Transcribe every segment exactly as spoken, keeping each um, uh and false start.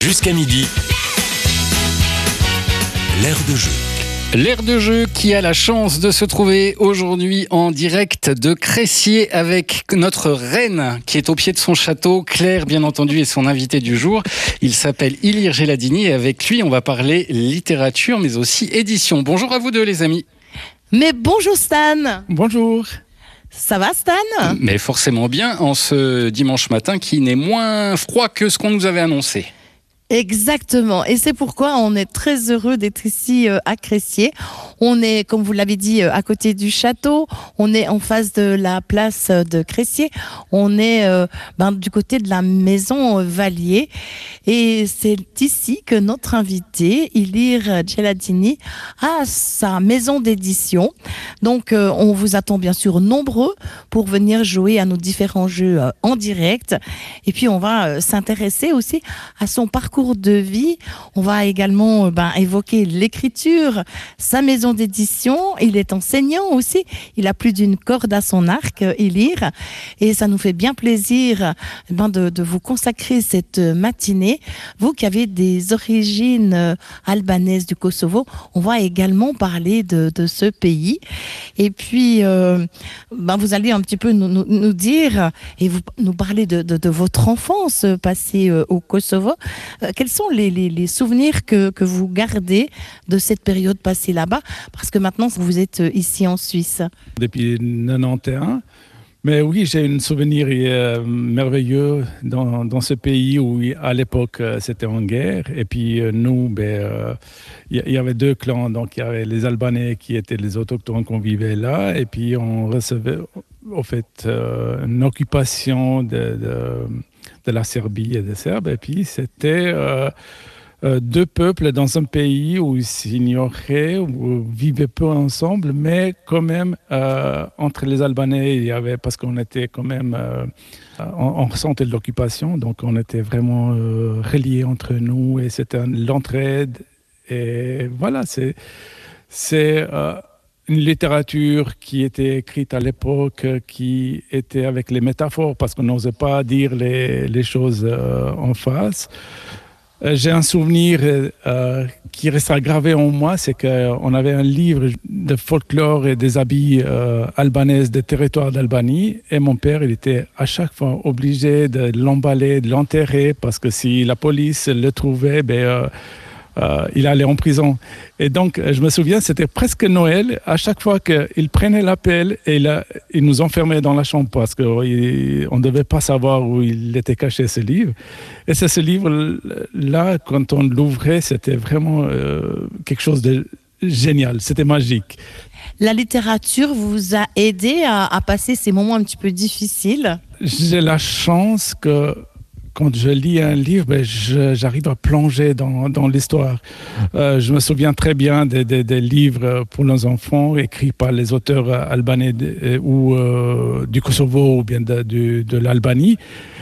Jusqu'à midi, l'air de jeu. L'air de jeu qui a la chance de se trouver aujourd'hui en direct de Cressier avec notre reine qui est au pied de son château. Claire, bien entendu, est son invité du jour. Il s'appelle Ilir Geladini et avec lui, on va parler littérature mais aussi édition. Bonjour à vous deux les amis. Mais bonjour Stan. Bonjour. Ça va Stan? Mais forcément bien en ce dimanche matin qui n'est moins froid que ce qu'on nous avait annoncé. Exactement, et c'est pourquoi on est très heureux d'être ici euh, à Cressier. On est, comme vous l'avez dit, euh, à côté du château, on est en face de la place de Cressier, on est euh, ben, du côté de la maison Valier, et c'est ici que notre invité, Ilir Geladini, a sa maison d'édition. Donc euh, on vous attend bien sûr nombreux pour venir jouer à nos différents jeux euh, en direct, et puis on va euh, s'intéresser aussi à son parcours de vie. On va également ben, évoquer l'écriture, sa maison d'édition. Il est enseignant aussi. Il a plus d'une corde à son arc, Ilir. Et ça nous fait bien plaisir ben, de, de vous consacrer cette matinée. Vous qui avez des origines albanaises du Kosovo, on va également parler de, de ce pays. Et puis, euh, ben, vous allez un petit peu nous, nous, nous dire et vous, nous parler de, de, de votre enfance passée euh, au Kosovo. Quels sont les, les, les souvenirs que, que vous gardez de cette période passée là-bas? Parce que maintenant, vous êtes ici en Suisse. Depuis quatre-vingt-onze. Mais oui, j'ai un souvenir euh, merveilleux dans, dans ce pays où, à l'époque, c'était en guerre. Et puis, euh, nous, il ben, euh, y, y avait deux clans. Donc, il y avait les Albanais qui étaient les autochtones qu'on vivait là. Et puis, on recevait, au fait, euh, une occupation de... de de la Serbie et des Serbes, et puis c'était euh, euh, deux peuples dans un pays où ils s'ignoraient, où ils vivaient peu ensemble, mais quand même, euh, entre les Albanais, il y avait, parce qu'on était quand même, euh, on, on ressentait de l'occupation, donc on était vraiment euh, reliés entre nous, et c'était l'entraide, et voilà, c'est... c'est euh, une littérature qui était écrite à l'époque, qui était avec les métaphores, parce qu'on n'osait pas dire les, les choses euh, en face. Euh, j'ai un souvenir euh, qui restera gravé en moi, c'est qu'on avait un livre de folklore et des habits euh, albanaises des territoires d'Albanie, et mon père, il était à chaque fois obligé de l'emballer, de l'enterrer, parce que si la police le trouvait, ben... Euh, Euh, il allait en prison. Et donc, je me souviens, c'était presque Noël. À chaque fois qu'il prenait l'appel, et il, a, il nous enfermait dans la chambre parce qu'on ne devait pas savoir où il était caché, ce livre. Et c'est ce livre-là, quand on l'ouvrait, c'était vraiment euh, quelque chose de génial. C'était magique. La littérature vous a aidé à, à passer ces moments un petit peu difficiles? J'ai la chance que quand je lis un livre, ben je, j'arrive à plonger dans, dans l'histoire. Euh, je me souviens très bien des, des, des livres pour nos enfants écrits par les auteurs albanais de, ou euh, du Kosovo ou bien de, de, de l'Albanie.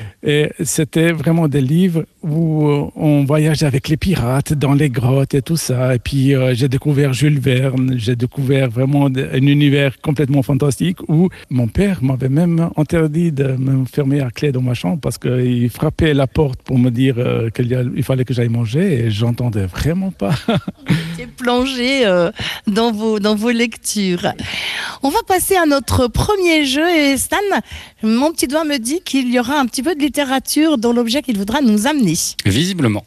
Et c'était vraiment des livres où on voyageait avec les pirates dans les grottes et tout ça. Et puis euh, j'ai découvert Jules Verne, j'ai découvert vraiment un univers complètement fantastique où mon père m'avait même interdit de me fermer à clé dans ma chambre parce qu'il frappait la porte pour me dire euh, qu'il y a, il fallait que j'aille manger et j'entendais vraiment pas. Vous êtes plongé euh, dans, vos, dans vos lectures. On va passer à notre premier jeu et Stan, mon petit doigt me dit qu'il y aura un petit peu de littérature dans l'objet qu'il voudra nous amener. Visiblement.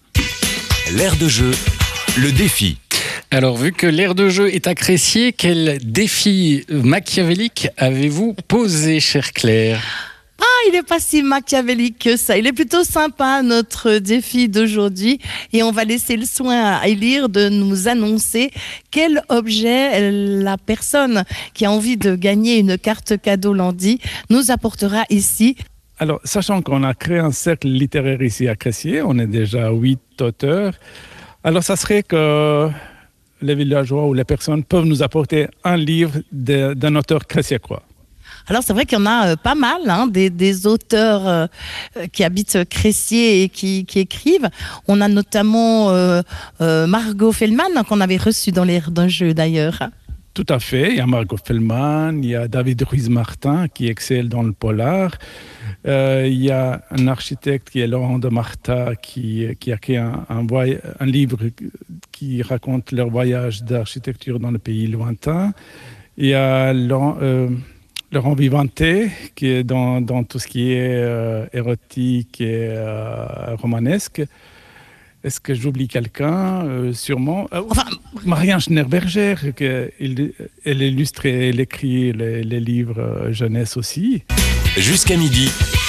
L'air de jeu, le défi. Alors, vu que l'air de jeu est à Cressier, quel défi machiavélique avez-vous posé, chère Claire ? Ah, il n'est pas si machiavélique que ça. Il est plutôt sympa, notre défi d'aujourd'hui. Et on va laisser le soin à Ilir de nous annoncer quel objet la personne qui a envie de gagner une carte cadeau lundi nous apportera ici. Alors, sachant qu'on a créé un cercle littéraire ici à Cressier, on est déjà huit auteurs, alors ça serait que les villageois ou les personnes peuvent nous apporter un livre de, d'un auteur cressiécois. Alors c'est vrai qu'il y en a euh, pas mal, hein, des, des auteurs euh, qui habitent Cressier et qui, qui écrivent. On a notamment euh, euh, Margot Fellman qu'on avait reçue dans l'air d'un jeu d'ailleurs. Tout à fait, il y a Margot Fellman, il y a David Ruiz-Martin qui excelle dans le polar. Euh, il y a un architecte qui est Laurent de Marta qui, qui a créé un, un, voy- un livre qui raconte leur voyage d'architecture dans le pays lointain. Il y a Laurent, euh, Laurent Vivante qui est dans, dans tout ce qui est euh, érotique et euh, romanesque. Est-ce que j'oublie quelqu'un euh, Sûrement. Euh, enfin, Marianne Schneerberger, elle, elle illustre et elle écrit les, les livres euh, jeunesse aussi. Jusqu'à midi,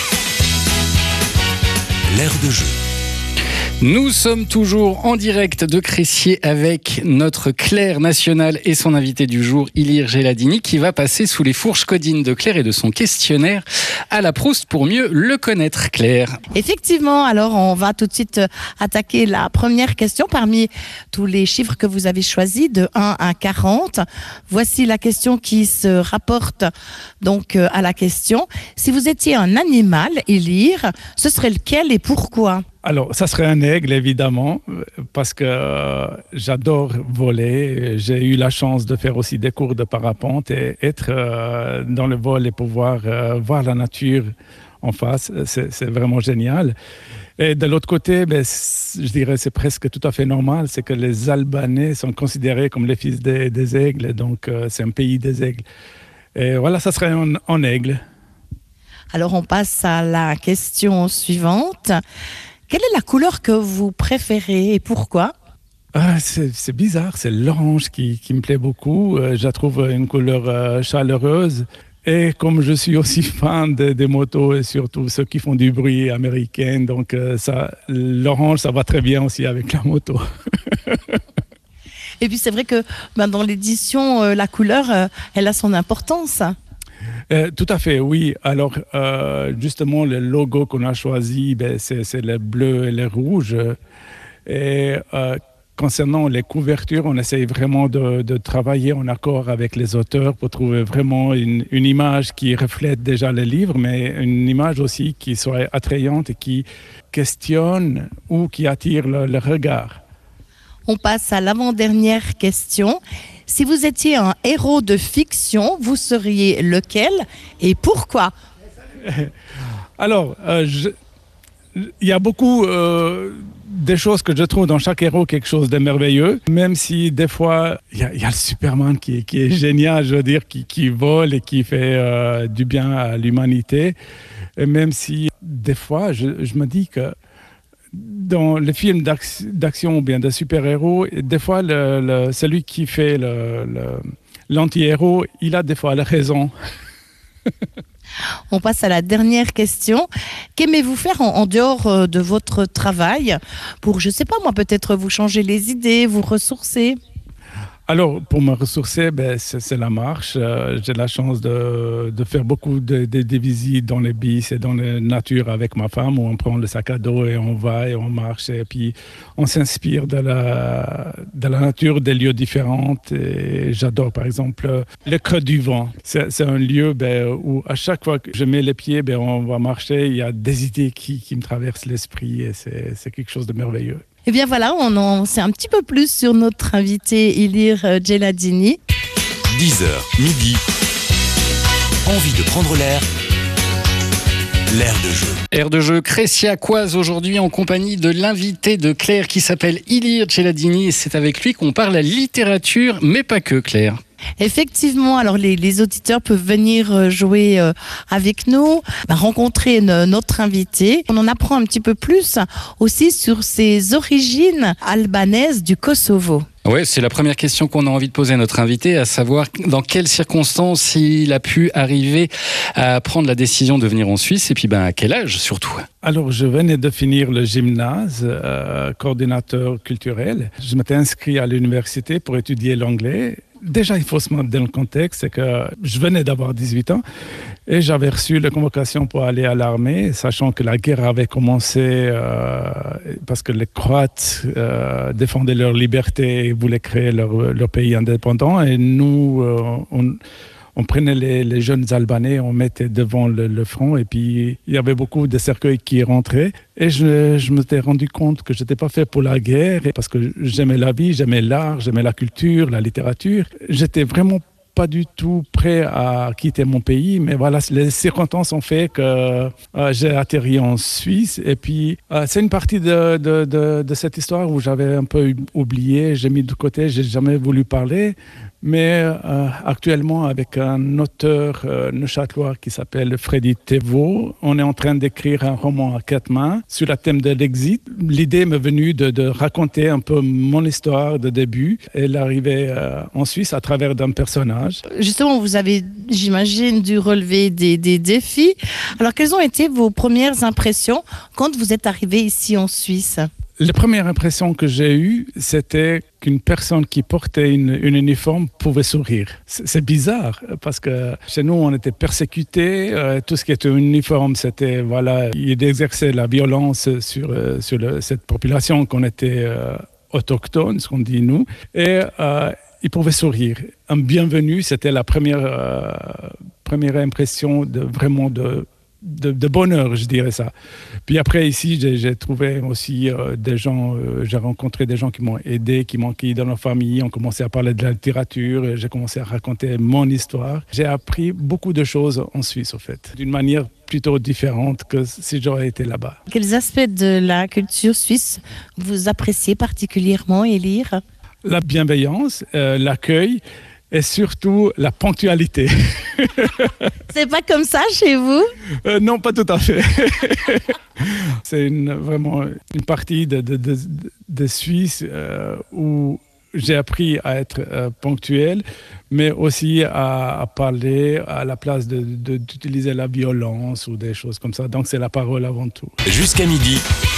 l'air de jeu. Nous sommes toujours en direct de Crécier avec notre Claire nationale et son invité du jour, Ilir Geladini, qui va passer sous les fourches codines de Claire et de son questionnaire à la Proust pour mieux le connaître, Claire. Effectivement, alors on va tout de suite attaquer la première question parmi tous les chiffres que vous avez choisis de un à quarante. Voici la question qui se rapporte donc à la question. Si vous étiez un animal, Ilir, ce serait lequel et pourquoi ? Alors, ça serait un aigle, évidemment, parce que euh, j'adore voler. J'ai eu la chance de faire aussi des cours de parapente et être euh, dans le vol et pouvoir euh, voir la nature en face, c'est, c'est vraiment génial. Et de l'autre côté, ben, je dirais c'est presque tout à fait normal, c'est que les Albanais sont considérés comme les fils des, des aigles, donc euh, c'est un pays des aigles. Et voilà, ça serait un, un aigle. Alors, on passe à la question suivante. Quelle est la couleur que vous préférez et pourquoi ? Ah, c'est, c'est bizarre, c'est l'orange qui, qui me plaît beaucoup. Euh, je la trouve une couleur euh, chaleureuse. Et comme je suis aussi fan de, des motos et surtout ceux qui font du bruit américain, donc euh, ça, l'orange, ça va très bien aussi avec la moto. Et puis c'est vrai que ben, dans l'édition, euh, la couleur, euh, elle a son importance. Euh, tout à fait, oui. Alors, euh, justement, le logo qu'on a choisi, ben, c'est, c'est le bleu et le rouge. Et euh, concernant les couvertures, on essaye vraiment de, de travailler en accord avec les auteurs pour trouver vraiment une, une image qui reflète déjà le livre, mais une image aussi qui soit attrayante et qui questionne ou qui attire le, le regard. On passe à l'avant-dernière question. Si vous étiez un héros de fiction, vous seriez lequel et pourquoi ? Alors, euh, je, il y a beaucoup euh, des choses que je trouve dans chaque héros quelque chose de merveilleux, même si des fois, il y a, il y a le Superman qui, qui est génial, je veux dire, qui, qui vole et qui fait euh, du bien à l'humanité. Et même si des fois, je, je me dis que dans les films d'action ou bien de super-héros, des fois, le, le, celui qui fait le, le, l'anti-héros, il a des fois la raison. On passe à la dernière question. Qu'aimez-vous faire en, en dehors de votre travail pour, je ne sais pas moi, peut-être vous changer les idées, vous ressourcer ? Alors, pour me ressourcer, ben, c'est, c'est la marche. Euh, j'ai la chance de, de faire beaucoup de, de, de visites dans les bis et dans la nature avec ma femme, où on prend le sac à dos et on va et on marche. Et puis, on s'inspire de la, de la nature, des lieux différents. Et j'adore, par exemple, le Creux du Vent. C'est, c'est un lieu ben, où, à chaque fois que je mets les pieds, ben, on va marcher. Il y a des idées qui, qui me traversent l'esprit et c'est, c'est quelque chose de merveilleux. Eh bien voilà, on en sait un petit peu plus sur notre invité Ilir Geladini. dix heures, midi. Envie de prendre l'air. L'air de jeu. Air de jeu créciacoise aujourd'hui en compagnie de l'invité de Claire qui s'appelle Ilir Geladini et c'est avec lui qu'on parle à littérature, mais pas que, Claire. Effectivement, alors les, les auditeurs peuvent venir jouer euh, avec nous, bah, rencontrer une, notre invité. On en apprend un petit peu plus aussi sur ses origines albanaises du Kosovo. Oui, c'est la première question qu'on a envie de poser à notre invité, à savoir dans quelles circonstances il a pu arriver à prendre la décision de venir en Suisse et puis ben, à quel âge surtout. Alors, je venais de finir le gymnase, euh, coordinateur culturel. Je m'étais inscrit à l'université pour étudier l'anglais. Déjà, il faut se mettre dans le contexte, c'est que je venais d'avoir dix-huit ans et j'avais reçu la convocation pour aller à l'armée, sachant que la guerre avait commencé euh, parce que les Croates euh, défendaient leur liberté et voulaient créer leur, leur pays indépendant. Et nous, euh, on, on prenait les, les jeunes Albanais, on mettait devant le, le front et puis il y avait beaucoup de cercueils qui rentraient. Et je, je m'étais rendu compte que je n'étais pas fait pour la guerre parce que j'aimais la vie, j'aimais l'art, j'aimais la culture, la littérature. J'étais vraiment pas du tout prêt à quitter mon pays, mais voilà, les circonstances ont fait que euh, j'ai atterri en Suisse. Et puis, euh, c'est une partie de, de, de, de cette histoire où j'avais un peu oublié, j'ai mis de côté, j'ai jamais voulu parler. Mais euh, actuellement, avec un auteur euh, neuchâtelois qui s'appelle Freddy Thévaux, on est en train d'écrire un roman à quatre mains sur le thème de l'exit. L'idée m'est venue de, de raconter un peu mon histoire de début et l'arrivée euh, en Suisse à travers d'un personnage. Justement, vous avez, j'imagine, dû relever des, des défis. Alors, quelles ont été vos premières impressions quand vous êtes arrivé ici en Suisse ? La première impression que j'ai eue, c'était qu'une personne qui portait une, une uniforme pouvait sourire. C'est, c'est bizarre, parce que chez nous, on était persécutés. Euh, tout ce qui était uniforme, c'était, voilà, il exerçait la violence sur, euh, sur le, cette population qu'on était euh, autochtone, ce qu'on dit nous. Et euh, il pouvait sourire. Un bienvenu, c'était la première, euh, première impression de vraiment de... De, de bonheur, je dirais ça. Puis après, ici, j'ai, j'ai trouvé aussi euh, des gens, euh, j'ai rencontré des gens qui m'ont aidé, qui m'ont accueilli dans leur famille, on commençait à parler de la littérature, et j'ai commencé à raconter mon histoire. J'ai appris beaucoup de choses en Suisse, au fait, d'une manière plutôt différente que si j'aurais été là-bas. Quels aspects de la culture suisse vous appréciez particulièrement, Élire ? La bienveillance, euh, l'accueil, et surtout la ponctualité. C'est pas comme ça chez vous ? euh, Non, pas tout à fait. C'est une, vraiment une partie de, de, de, de Suisse euh, où j'ai appris à être euh, ponctuel, mais aussi à, à parler à la place de, de, d'utiliser la violence ou des choses comme ça. Donc c'est la parole avant tout. Jusqu'à midi,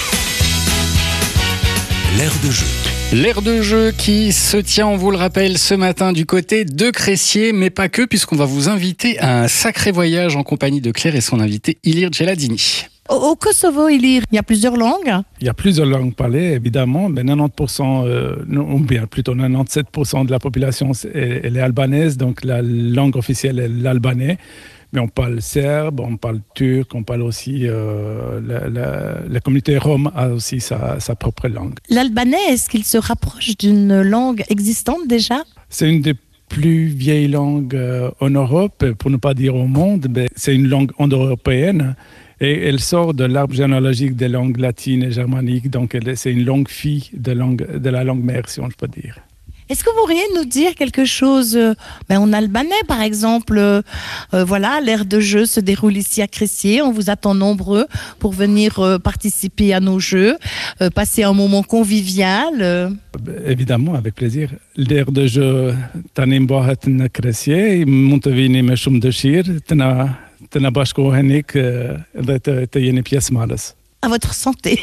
l'air de jeu. L'air de jeu qui se tient, on vous le rappelle, ce matin du côté de Cressier, mais pas que, puisqu'on va vous inviter à un sacré voyage en compagnie de Claire et son invité Ilir Geladini. Au, au Kosovo, Élire, il y a plusieurs langues ? Il y a plusieurs langues parlées, évidemment, mais quatre-vingt-dix pour cent, euh, ou bien plutôt quatre-vingt-dix-sept pour cent de la population est, elle est albanaise, donc la langue officielle est l'albanais. Mais on parle serbe, on parle turc, on parle aussi... Euh, la, la, la communauté rome a aussi sa, sa propre langue. L'albanais, est-ce qu'il se rapproche d'une langue existante déjà ? C'est une des plus vieilles langues euh, en Europe, pour ne pas dire au monde. Mais c'est une langue indo-européenne et elle sort de l'arbre généalogique des langues latines et germaniques. Donc elle, c'est une longue fille de, langue, de la langue mère, si on peut dire. Est-ce que vous pourriez nous dire quelque chose euh, ben en albanais, par exemple euh, euh, voilà, l'aire de jeu se déroule ici à Cressier. On vous attend nombreux pour venir euh, participer à nos jeux, euh, passer un moment convivial. Euh. Évidemment, avec plaisir. L'aire de jeu tanim bëhet në Cressier, mund të vini me shumë dëshirë, të na të na bashkoheni dhe të të jeni pjesëmarrës. À votre santé.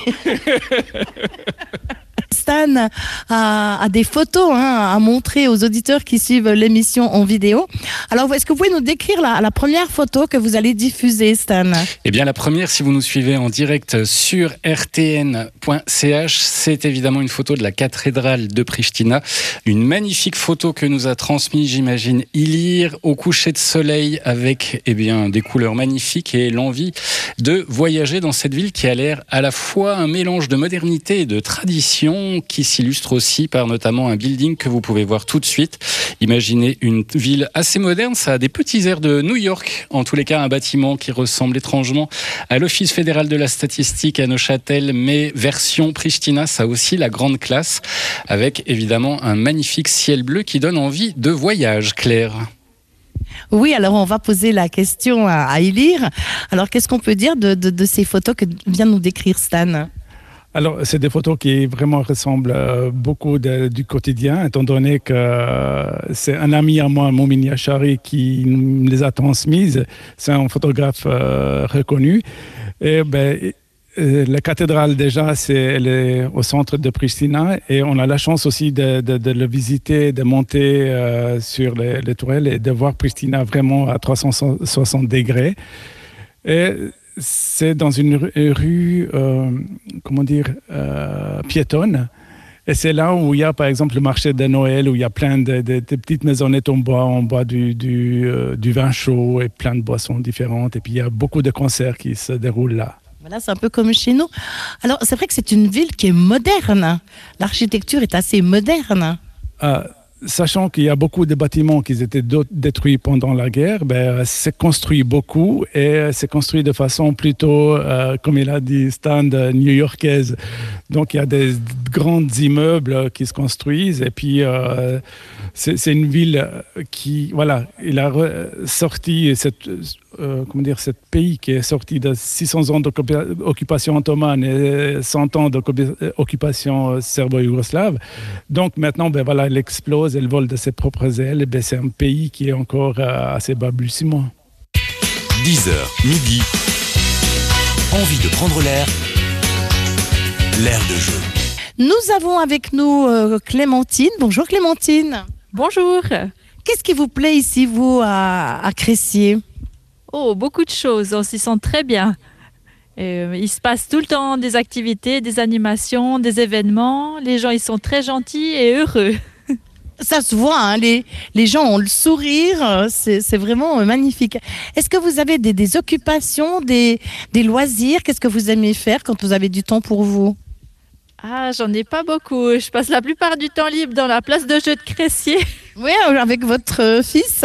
Stan a, a des photos hein, à montrer aux auditeurs qui suivent l'émission en vidéo. Alors, est-ce que vous pouvez nous décrire la, la première photo que vous allez diffuser, Stan ? Eh bien, la première, si vous nous suivez en direct sur r t n point c h, c'est évidemment une photo de la cathédrale de Pristina. Une magnifique photo que nous a transmise, j'imagine, Ilir, au coucher de soleil avec eh bien, des couleurs magnifiques et l'envie de voyager dans cette ville qui a l'air à la fois un mélange de modernité et de tradition, qui s'illustre aussi par notamment un building que vous pouvez voir tout de suite. Imaginez une ville assez moderne, ça a des petits airs de New York, en tous les cas un bâtiment qui ressemble étrangement à l'Office fédéral de la statistique à Neuchâtel, mais version Pristina, ça a aussi la grande classe, avec évidemment un magnifique ciel bleu qui donne envie de voyage, Claire. Oui, alors on va poser la question à, à Ilir. Alors qu'est-ce qu'on peut dire de, de, de ces photos que vient de nous décrire Stan ? Alors, c'est des photos qui vraiment ressemblent euh, beaucoup de, du quotidien, étant donné que euh, c'est un ami à moi, Momin Yachari, qui me les a transmises. C'est un photographe euh, reconnu. Et ben, euh, la cathédrale, déjà, c'est, elle est au centre de Pristina et on a la chance aussi de, de, de le visiter, de monter euh, sur les, les tourelles et de voir Pristina vraiment à trois cent soixante degrés. Et c'est dans une rue, euh, comment dire, euh, piétonne. Et c'est là où il y a, par exemple, le marché de Noël, où il y a plein de, de, de petites maisonnettes en bois. On boit du, du, euh, du vin chaud et plein de boissons différentes. Et puis, il y a beaucoup de concerts qui se déroulent là. Voilà, c'est un peu comme chez nous. Alors, c'est vrai que c'est une ville qui est moderne. L'architecture est assez moderne. Euh, sachant qu'il y a beaucoup de bâtiments qui étaient détruits pendant la guerre, ben, c'est construit beaucoup et c'est construit de façon plutôt, euh, comme il a dit, Stan, new-yorkaise. Donc il y a des grands immeubles qui se construisent et puis euh, c'est, c'est une ville qui, voilà, il a sorti cette, euh, comment dire, ce pays qui est sorti de six cents ans d'occupation ottomane et cent ans d'occupation serbo-yougoslave. Donc maintenant, ben, voilà, elle explose, elle vole de ses propres ailes. Ben, c'est un pays qui est encore euh, assez balbutiement. dix heures, midi. Envie de prendre l'air. L'air de jeu. Nous avons avec nous euh, Clémentine. Bonjour Clémentine. Bonjour. Qu'est-ce qui vous plaît ici, vous, à, à Cressier? Oh, beaucoup de choses. On s'y sent très bien. Euh, il se passe tout le temps des activités, des animations, des événements. Les gens, ils sont très gentils et heureux. Ça se voit, hein, les, les gens ont le sourire, c'est, c'est vraiment magnifique. Est-ce que vous avez des, des occupations, des, des loisirs? Qu'est-ce que vous aimez faire quand vous avez du temps pour vous? Ah, j'en ai pas beaucoup. Je passe la plupart du temps libre dans la place de jeu de Cressier. Oui, avec votre fils?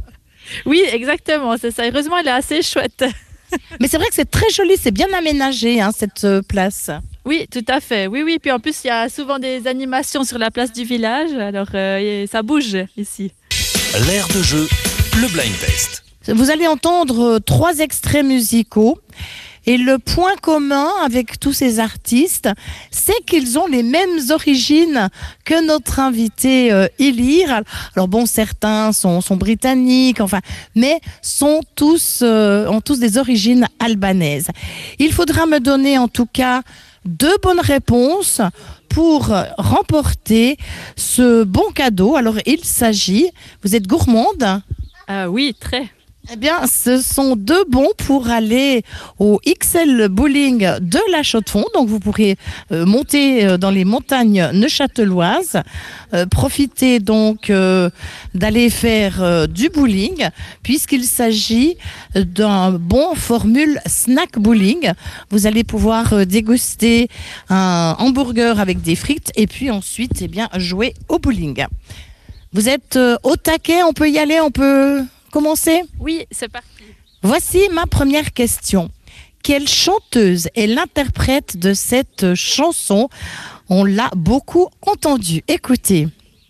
Oui, exactement, c'est ça. Heureusement, elle est assez chouette. Mais c'est vrai que c'est très joli, c'est bien aménagé, hein, cette place. Oui, tout à fait. Oui, oui. Puis en plus, il y a souvent des animations sur la place du village. Alors, euh, ça bouge ici. L'air de jeu, le blind test. Vous allez entendre trois extraits musicaux. Et le point commun avec tous ces artistes, c'est qu'ils ont les mêmes origines que notre invité euh, Ilir. Alors bon, certains sont, sont britanniques, enfin, mais sont tous, euh, ont tous des origines albanaises. Il faudra me donner en tout cas deux bonnes réponses pour remporter ce bon cadeau. Alors il s'agit, vous êtes gourmande? Ah oui, très. Eh bien, ce sont deux bons pour aller au X L Bowling de la Chaux-de-Fonds. Donc, vous pourrez euh, monter euh, dans les montagnes neuchâteloises, euh, profiter donc euh, d'aller faire euh, du bowling, puisqu'il s'agit d'un bon formule snack bowling. Vous allez pouvoir euh, déguster un hamburger avec des frites et puis ensuite, eh bien, jouer au bowling. Vous êtes euh, au taquet, on peut y aller, on peut commencer? Oui, c'est parti. Voici ma première question. Quelle chanteuse est l'interprète de cette chanson? On l'a beaucoup entendue. Écoutez.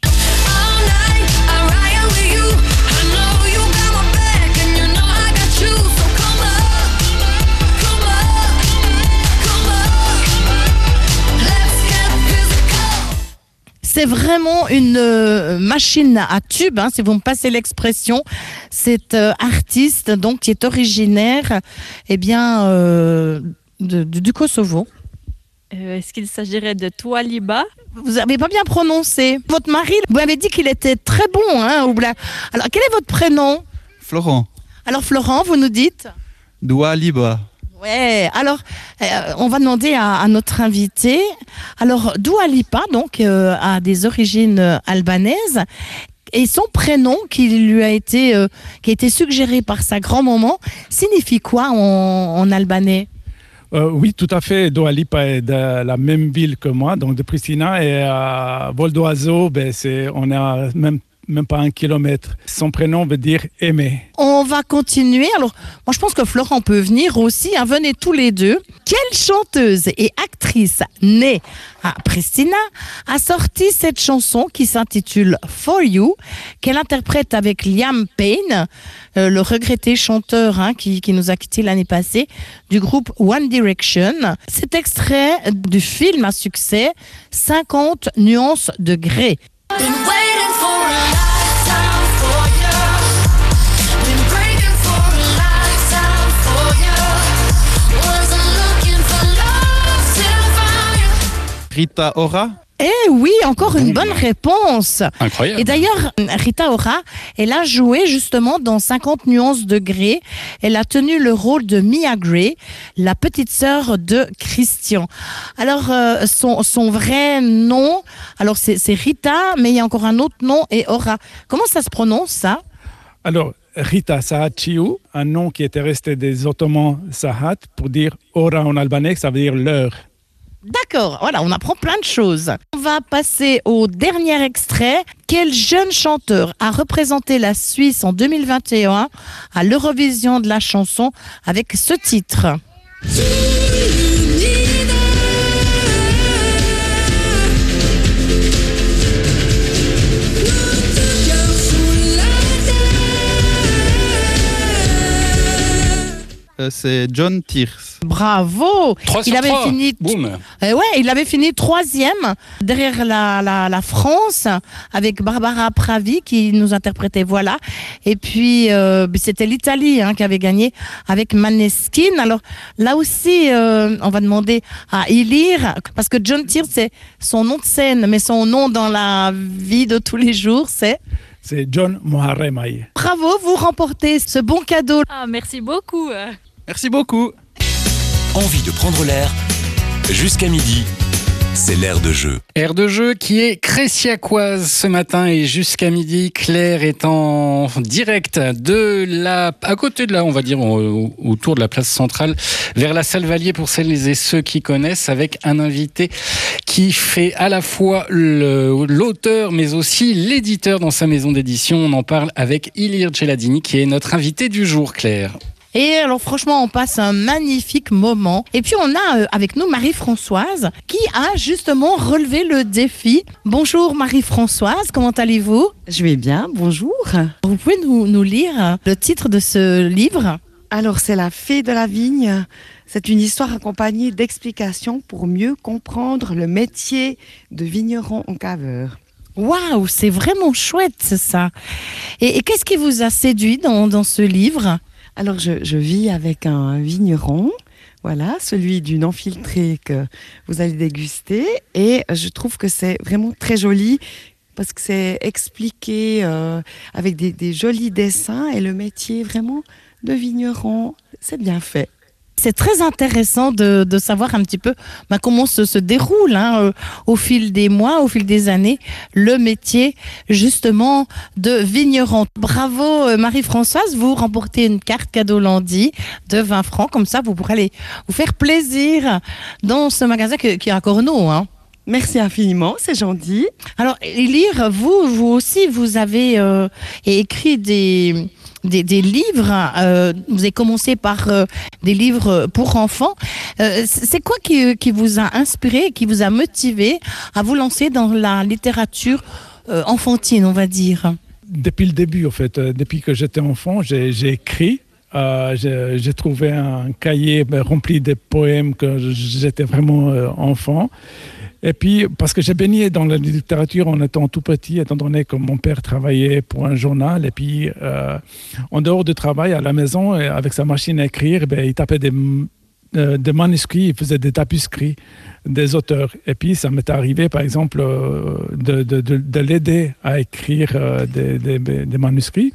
C'est vraiment une euh, machine à tube, hein, si vous me passez l'expression. Cet euh, artiste, donc, qui est originaire, eh bien, euh, de, de, du Kosovo. Euh, est-ce qu'il s'agirait de Toualiba? Vous n'avez pas bien prononcé. Votre mari, vous m'avez dit qu'il était très bon, hein, ou bla... Alors, quel est votre prénom? Florent. Alors, Florent, vous nous dites? Toualiba. Ouais, alors euh, on va demander à, à notre invité. Alors Dua Lipa, donc, euh, a des origines euh, albanaises. Et son prénom, qui lui a été, euh, qui a été suggéré par sa grand-maman, signifie quoi en, en albanais? Euh, oui, tout à fait. Dua Lipa est de la même ville que moi, donc de Pristina. Et à Vol d'Oiseau, ben, c'est, on est à même même pas un kilomètre. Son prénom veut dire aimer. On va continuer. Alors, moi, je pense que Florent peut venir aussi. Hein. Venez tous les deux. Quelle chanteuse et actrice née à Pristina a sorti cette chanson qui s'intitule For You, qu'elle interprète avec Liam Payne, euh, le regretté chanteur hein, qui, qui nous a quittés l'année passée, du groupe One Direction. Cet extrait du film à succès cinquante nuances de gré. Been waiting for a lifetime for you. Been breaking for a lifetime for you. Wasn't looking for love till I found you. Rita Ora? Eh oui, encore une bonne réponse. Incroyable. Et d'ailleurs, Rita Ora, elle a joué justement dans cinquante nuances de Grey. Elle a tenu le rôle de Mia Gray, la petite sœur de Christian. Alors, euh, son, son vrai nom, alors c'est, c'est Rita, mais il y a encore un autre nom, et Ora. Comment ça se prononce, ça? Alors, Rita Sahaciu, un nom qui était resté des Ottomans Sahat, pour dire Ora en albanais, ça veut dire l'heure. D'accord, voilà, on apprend plein de choses. On va passer au dernier extrait. Quel jeune chanteur a représenté la Suisse en deux mille vingt et un à l'Eurovision de la chanson avec ce titre? Euh, c'est John Tears. Bravo. trois sur Il avait trois. fini. Boum. Eh ouais, il avait fini troisième derrière la, la, la France avec Barbara Pravi qui nous interprétait Voilà. Et puis euh, c'était l'Italie hein, qui avait gagné avec Maneskin. Alors là aussi, euh, on va demander à Ilir parce que John Tears c'est son nom de scène, mais son nom dans la vie de tous les jours c'est. C'est John Moharemai. Bravo, vous remportez ce bon cadeau. Ah, merci beaucoup. Merci beaucoup. Envie de prendre l'air jusqu'à midi. C'est l'air de jeu. Air de jeu qui est créciacoise ce matin et jusqu'à midi. Claire est en direct de la, à côté de là, on va dire, au- autour de la place centrale, vers la salle Valier pour celles et ceux qui connaissent, avec un invité qui fait à la fois le- l'auteur mais aussi l'éditeur dans sa maison d'édition. On en parle avec Ilir Geladini qui est notre invité du jour, Claire. Et alors franchement, on passe un magnifique moment. Et puis on a euh, avec nous Marie-Françoise qui a justement relevé le défi. Bonjour Marie-Françoise, comment allez-vous? Je vais bien, bonjour. Vous pouvez nous, nous lire le titre de ce livre? Alors, c'est La Fée de la Vigne. C'est une histoire accompagnée d'explications pour mieux comprendre le métier de vigneron en caveur. Waouh, c'est vraiment chouette ça. Et, et qu'est-ce qui vous a séduit dans, dans ce livre? Alors, je, je vis avec un vigneron, voilà, celui du non filtré que vous allez déguster. Et je trouve que c'est vraiment très joli parce que c'est expliqué euh, avec des, des jolis dessins et le métier vraiment de vigneron, c'est bien fait. C'est très intéressant de, de savoir un petit peu ben, comment se, se déroule hein, euh, au fil des mois, au fil des années, le métier justement de vigneron. Bravo euh, Marie-Françoise, vous remportez une carte cadeau Landy de vingt francs, comme ça vous pourrez aller vous faire plaisir dans ce magasin qui, qui est à Corneau. Hein. Merci infiniment, c'est gentil. Alors Ilir, vous, vous aussi, vous avez euh, écrit des... Des, des livres, euh, vous avez commencé par euh, des livres pour enfants. Euh, c'est quoi qui, qui vous a inspiré, qui vous a motivé à vous lancer dans la littérature euh, enfantine, on va dire? Depuis le début, en fait, euh, depuis que j'étais enfant, j'ai, j'ai écrit. Euh, j'ai, j'ai trouvé un cahier ben, rempli de poèmes quand j'étais vraiment euh, enfant. Et puis, parce que j'ai baigné dans la littérature en étant tout petit, étant donné que mon père travaillait pour un journal. Et puis, euh, en dehors du travail, à la maison, avec sa machine à écrire, ben, il tapait des, euh, des manuscrits, il faisait des tapuscrits des auteurs. Et puis, ça m'est arrivé, par exemple, euh, de, de, de, de l'aider à écrire euh, des, des, des manuscrits.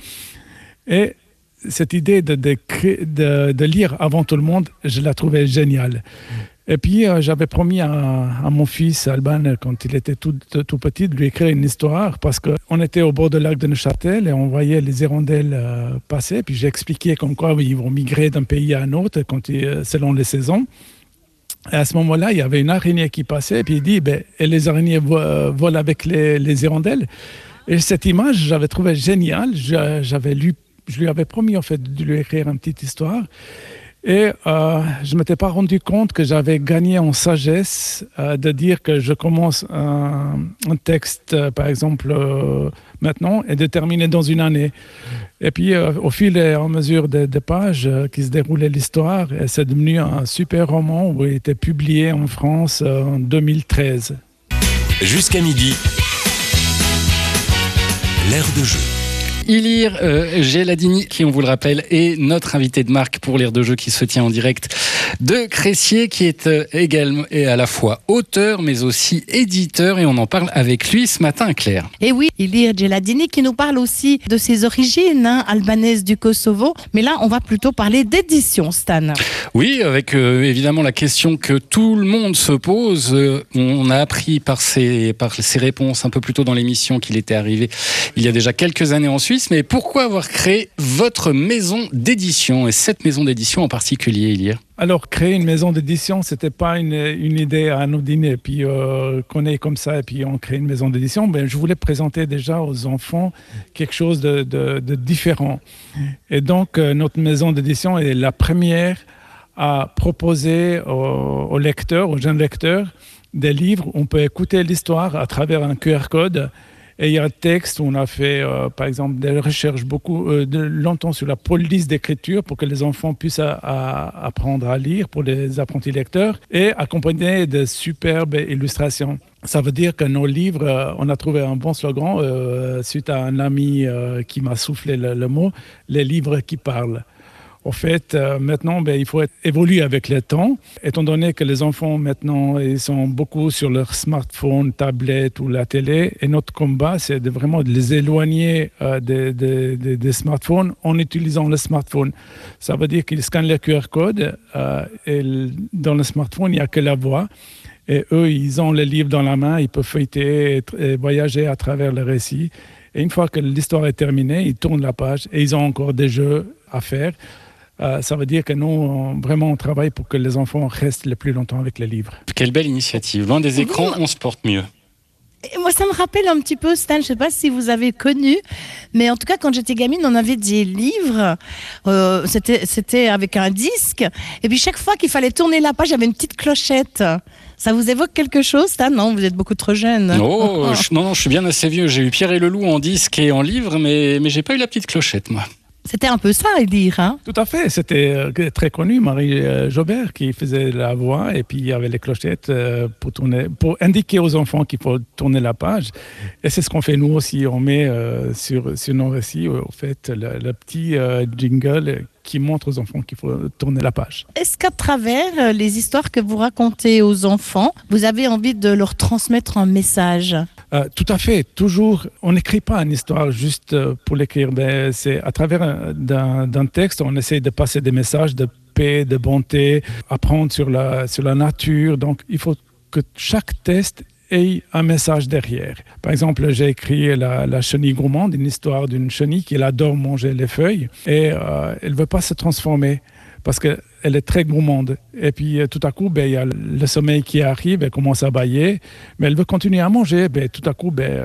Et cette idée de, de, de, de lire avant tout le monde, je la trouvais géniale. Et puis, euh, j'avais promis à, à mon fils, Alban, quand il était tout, tout petit, de lui écrire une histoire parce qu'on était au bord du lac de Neuchâtel et on voyait les hirondelles euh, passer. Puis j'ai expliqué comme quoi ils vont migrer d'un pays à un autre quand ils, selon les saisons. Et à ce moment-là, il y avait une araignée qui passait et puis il dit ben, « Et les araignées vo- volent avec les, les hirondelles ?» Et cette image, j'avais trouvé géniale. Je, j'avais lu, je lui avais promis en fait de lui écrire une petite histoire. Et euh, je ne m'étais pas rendu compte que j'avais gagné en sagesse euh, de dire que je commence un, un texte, euh, par exemple, euh, maintenant, et de terminer dans une année. Et puis, euh, au fil et à mesure des, des pages euh, qui se déroulait l'histoire, et c'est devenu un super roman où il était publié en France euh, en deux mille treize. Jusqu'à midi. L'air de jeu. Ilir euh, Geladini, qui on vous le rappelle, est notre invité de marque pour l'Air de jeu qui se tient en direct de Crécier, qui est euh, également et à la fois auteur mais aussi éditeur, et on en parle avec lui ce matin, Claire. Et oui, Ilir Geladini qui nous parle aussi de ses origines hein, albanaises du Kosovo. Mais là, on va plutôt parler d'édition, Stan. Oui, avec euh, évidemment la question que tout le monde se pose. Euh, on a appris par ses, par ses réponses un peu plus tôt dans l'émission qu'il était arrivé il y a déjà quelques années en Suisse. Mais pourquoi avoir créé votre maison d'édition, et cette maison d'édition en particulier, Ilir ? Alors, créer une maison d'édition, c'était pas une, une idée anodine, et puis euh, qu'on est comme ça, et puis on crée une maison d'édition. Ben, je voulais présenter déjà aux enfants quelque chose de, de, de différent. Et donc, euh, notre maison d'édition est la première à proposer aux, aux lecteurs, aux jeunes lecteurs, des livres où on peut écouter l'histoire à travers un Q R code. Et il y a un texte où on a fait, euh, par exemple, des recherches beaucoup euh, de, longtemps sur la police d'écriture pour que les enfants puissent à, à, apprendre à lire pour les apprentis lecteurs, et accompagné de superbes illustrations. Ça veut dire que nos livres, euh, on a trouvé un bon slogan euh, suite à un ami euh, qui m'a soufflé le, le mot, les livres qui parlent. En fait, euh, maintenant, ben, il faut être, évoluer avec le temps, étant donné que les enfants, maintenant, ils sont beaucoup sur leur smartphone, tablette ou la télé. Et notre combat, c'est de vraiment de les éloigner euh, des, des, des, des smartphones en utilisant le smartphone. Ça veut dire qu'ils scannent le Q R code euh, et dans le smartphone, il n'y a que la voix. Et eux, ils ont le livre dans la main, ils peuvent feuilleter et, et voyager à travers le récit. Et une fois que l'histoire est terminée, ils tournent la page et ils ont encore des jeux à faire. Euh, ça veut dire que nous, on, vraiment, on travaille pour que les enfants restent le plus longtemps avec les livres. Quelle belle initiative. Loin des écrans, on se porte mieux. Et moi, ça me rappelle un petit peu, Stan, je ne sais pas si vous avez connu, mais en tout cas, quand j'étais gamine, on avait des livres, euh, c'était, c'était avec un disque, et puis chaque fois qu'il fallait tourner la page, il y avait une petite clochette. Ça vous évoque quelque chose, Stan? Non, vous êtes beaucoup trop jeune. Oh, je, non, non, je suis bien assez vieux. J'ai eu Pierre et le Loup en disque et en livre, mais, mais j'ai pas eu la petite clochette, moi. C'était un peu ça, à dire, hein? Tout à fait, c'était euh, très connu, Marie euh, Jobert qui faisait la voix, et puis il y avait les clochettes euh, pour, tourner, pour indiquer aux enfants qu'il faut tourner la page. Et c'est ce qu'on fait nous aussi, on met euh, sur, sur nos récits, au fait, le, le petit euh, jingle qui montre aux enfants qu'il faut tourner la page. Est-ce qu'à travers les histoires que vous racontez aux enfants, vous avez envie de leur transmettre un message ? Euh, tout à fait, toujours. On n'écrit pas une histoire juste pour l'écrire, mais c'est à travers d'un, d'un texte, on essaie de passer des messages de paix, de bonté, apprendre sur la, sur la nature. Donc, il faut que chaque texte ait un message derrière. Par exemple, j'ai écrit la, la chenille gourmande, une histoire d'une chenille qui adore manger les feuilles et euh, elle ne veut pas se transformer parce qu'elle est très gourmande. Et puis tout à coup, ben, il y a le sommeil qui arrive, elle commence à bâiller, mais elle veut continuer à manger. Ben, tout à coup, ben,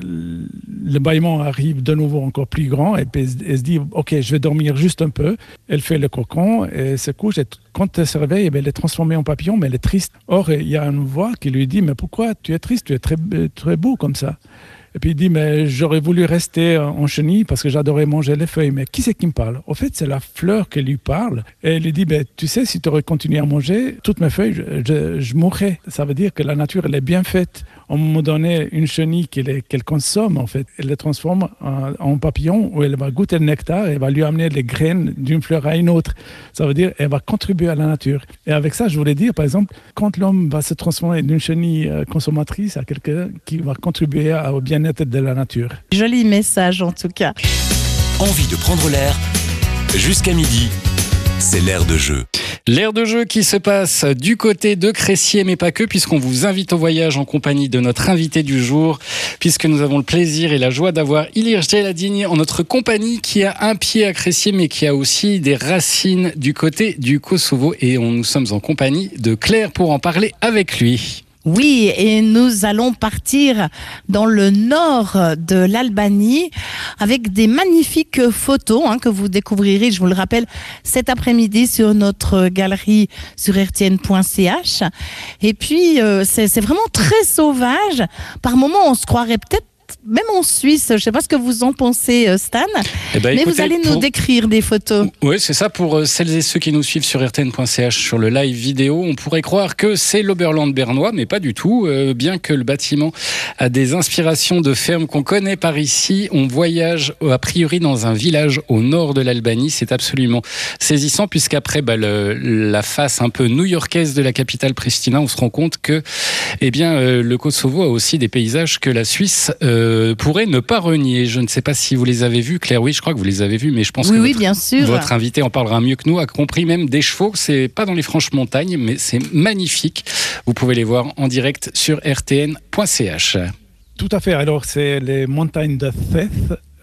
le bâillement arrive de nouveau encore plus grand et puis elle se dit, ok, je vais dormir juste un peu. Elle fait le cocon et se couche. Et quand elle se réveille, ben, elle est transformée en papillon, mais elle est triste. Or, il y a une voix qui lui dit, mais pourquoi tu es triste? Tu es très, très beau comme ça. Et puis il dit, mais j'aurais voulu rester en chenille parce que j'adorais manger les feuilles. Mais qui c'est qui me parle? Au fait, c'est la fleur qui lui parle. Et elle lui dit, ben, tu sais, si tu aurais continué à manger toutes mes feuilles, je, je, je mourrais. Ça veut dire que la nature, elle est bien faite. On me donnait une chenille qu'elle, qu'elle consomme, en fait. Elle la transforme en, en papillon où elle va goûter le nectar et va lui amener les graines d'une fleur à une autre. Ça veut dire qu'elle va contribuer à la nature. Et avec ça, je voulais dire, par exemple, quand l'homme va se transformer d'une chenille consommatrice à quelqu'un qui va contribuer au bien-être de la nature. Joli message, en tout cas. Envie de prendre l'air jusqu'à midi. C'est l'air de jeu. L'air de jeu qui se passe du côté de Cressier, mais pas que, puisqu'on vous invite au voyage en compagnie de notre invité du jour, puisque nous avons le plaisir et la joie d'avoir Ilir Geladini en notre compagnie, qui a un pied à Cressier, mais qui a aussi des racines du côté du Kosovo. Et on, nous sommes en compagnie de Claire pour en parler avec lui. Oui, et nous allons partir dans le nord de l'Albanie avec des magnifiques photos hein, que vous découvrirez, je vous le rappelle, cet après-midi sur notre galerie sur r t n point c h. Et puis, euh, c'est, c'est vraiment très sauvage. Par moments, on se croirait peut-être même en Suisse. Je ne sais pas ce que vous en pensez, Stan, eh ben, mais écoutez, vous allez nous pour... décrire des photos. Oui, c'est ça. Pour celles et ceux qui nous suivent sur r t n point c h sur le live vidéo, on pourrait croire que c'est l'Oberland bernois, mais pas du tout. Euh, bien que le bâtiment a des inspirations de fermes qu'on connaît par ici, on voyage a priori dans un village au nord de l'Albanie. C'est absolument saisissant, puisqu'après bah, le, la face un peu new-yorkaise de la capitale Pristina, on se rend compte que eh bien, euh, le Kosovo a aussi des paysages que la Suisse euh, Euh, pourrait ne pas renier. Je ne sais pas si vous les avez vus, Claire. Oui, je crois que vous les avez vus, mais je pense oui, que oui, votre, bien sûr. votre invité en parlera mieux que nous, a compris même des chevaux. C'est pas dans les franches montagnes, mais c'est magnifique. Vous pouvez les voir en direct sur r t n point c h. Tout à fait. Alors, c'est les montagnes de Theth.